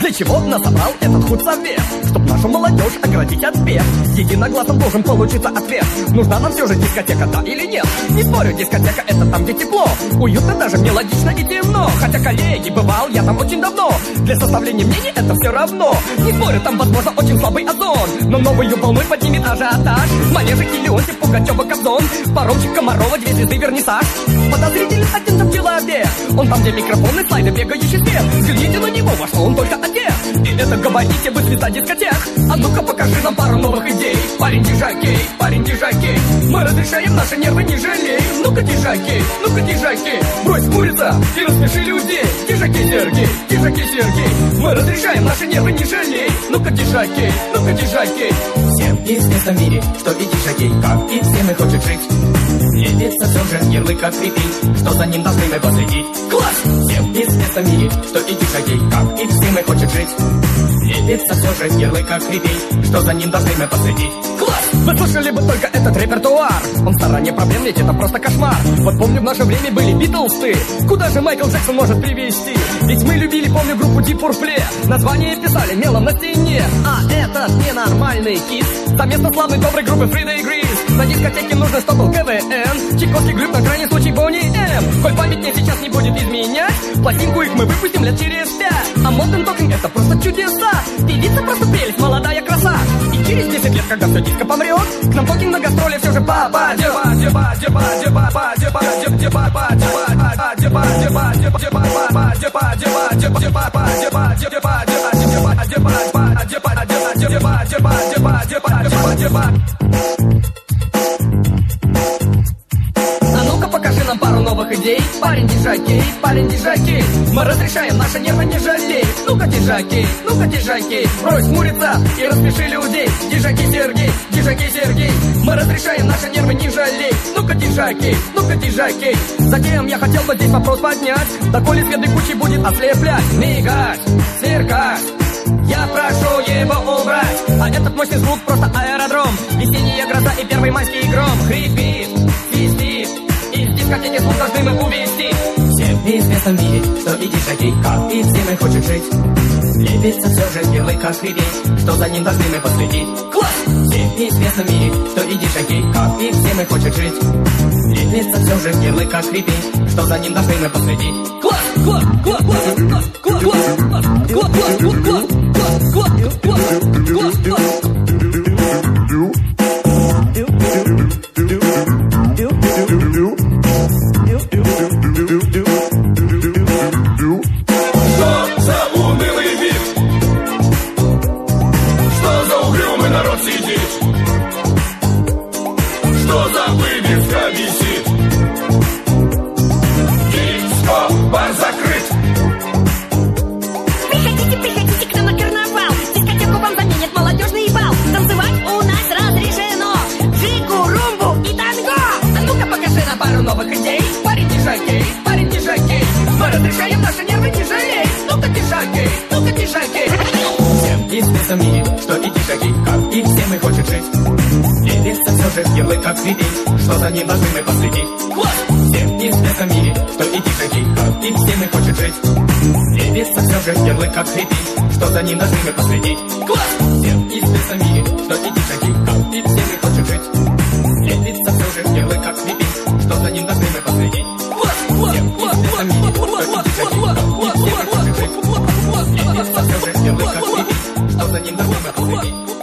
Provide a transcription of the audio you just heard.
Для чего нас собрал этот худсовет? Чтоб нашу молодежь оградить от бед. Единогласно должен получиться ответ. Нужна нам все же дискотека, да или нет? Не спорю, дискотека — это там, где тепло, уютно, даже мелодично и темно. Хотя, коллеги, бывал я там очень давно. Для составления мнений это все равно. Не спорю, там, возможно, очень слабый озон, но новую волну поднимет ажиотаж. Манежики, Леонтьев, Пугачева, Кобзон, Паромчик, Комарова, 2 звезды, вернисаж. Подозрительный один там человек. Он там, где микрофоны, слайды, бегающий свет. Взгляните на него, во что он только одет. И это, говорите, вы звезда дискотек. А ну-ка покажи нам пару новых идей. Парень дижакей, парень дижакей. Мы разрешаем наши нервы, не жалей. Ну-ка дижакей, ну-ка дижакей. Брось курица и рассмеши людей. Дижакей Сергей, дижакей Сергей. Мы разрешаем наши нервы, не жалей. Ну-ка дижакей, ну-ка дижакей. Всем известно в мире, что и дижакей, как и всем и хочет жить. Лепится все же ярлык как крепить, что за ним должны мы последить. Класс! Всем известно в мире, что и дижакей, как и всем и хочет жить. Лепится все же ярлык как крепить, что за ним должны мы последить. Класс! Вы слышали бы только этот репертуар. Он в стороне проблем, ведь это просто кошмар. Вот помню, в наше время были Битлсы. Куда же Майкл Джексон может привести? Ведь мы любили, помню, группу Deep Purple. Название писали мелом на стене. А этот ненормальный кис совместно славной доброй группы Фрида и Грис. На дискотеке нужно, чтобы был КВН, Чайковский гриб, на крайний случай Бонни М. Коль память мне сейчас не будет изменять, пластинку их мы выпустим лет через 5. А Modern Talking — это просто чудеса. Певица просто прелесть, молодая краса. И через 10 лет, когда все диско помрет, к нам Talking на гастроли все же попадет. А ну-ка покажи нам пару новых идей. Парень дижакей, парень дижакей. Мы разрешаем наши нервы, не жалей. Ну-ка дижакей, ну-ка дижакей. Брось хмуриться и распиши людей. Дижакей Сергей, дижакей Сергей. Мы разрешаем наши нервы, не жалей. Ну-ка дижакей, ну-ка дижакей. Затем я хотел бы здесь вопрос поднять. Да коли свет кучи будет ослеплять, мигать, сверкать, я прошу его убрать. А этот мощный звук просто аэродром. Весенняя гроза и первый майский гром. Хрипит, свистит, из дискотеки звук должны мы увести. Всем известно в мире, что и дижакей, как и всем и хочет жить. Лепится все же белый как хребет, что за ним должны мы последить. Класс! Всем известно в мире, что и дижакей, как и всем и хочет жить. Лепится все же белый как хребет, что за ним должны мы последить. Класс! Класс! Класс! Класс! Класс! Класс! Класс! Класс! Класс! Класс! Класс! Что за унылый вид? Что за угрюмый народ сидит? Что за вывеска висит? Диско-бар закрыт. Приходите, приходите к нам на карнавал. Дискотеку вам заменит молодежный бал. Танцевать у нас разрешено. Джигу, румбу и танго. А ну-ка покажи нам пару новых идей. Парень дижакей, парень дижакей. Мы разрешаем наши нервы, не жалей. Ну-ка дижакей, ну-ка дижакей. Всем известно в мире, что и дижакей, как и всем и хочет жить. Лепится все же ярлык как хребет, что за ним должны мы последить. Класс! Всем известно в мире, что и дижакей, как и всем и хочет жить. Лепится все же ярлык как хребет, что за ним должны мы последить. Класс! Всем известно в мире, что и дижакей, как и всем и хочет жить. Лепится все же ярлык как хребет, что за ним должны мы последить. Класс! Класс! Всем известно в мире, что и дижакей, как и всем и хочет жить. Лепится все же ярлык как хребет, что за ним должны мы последить.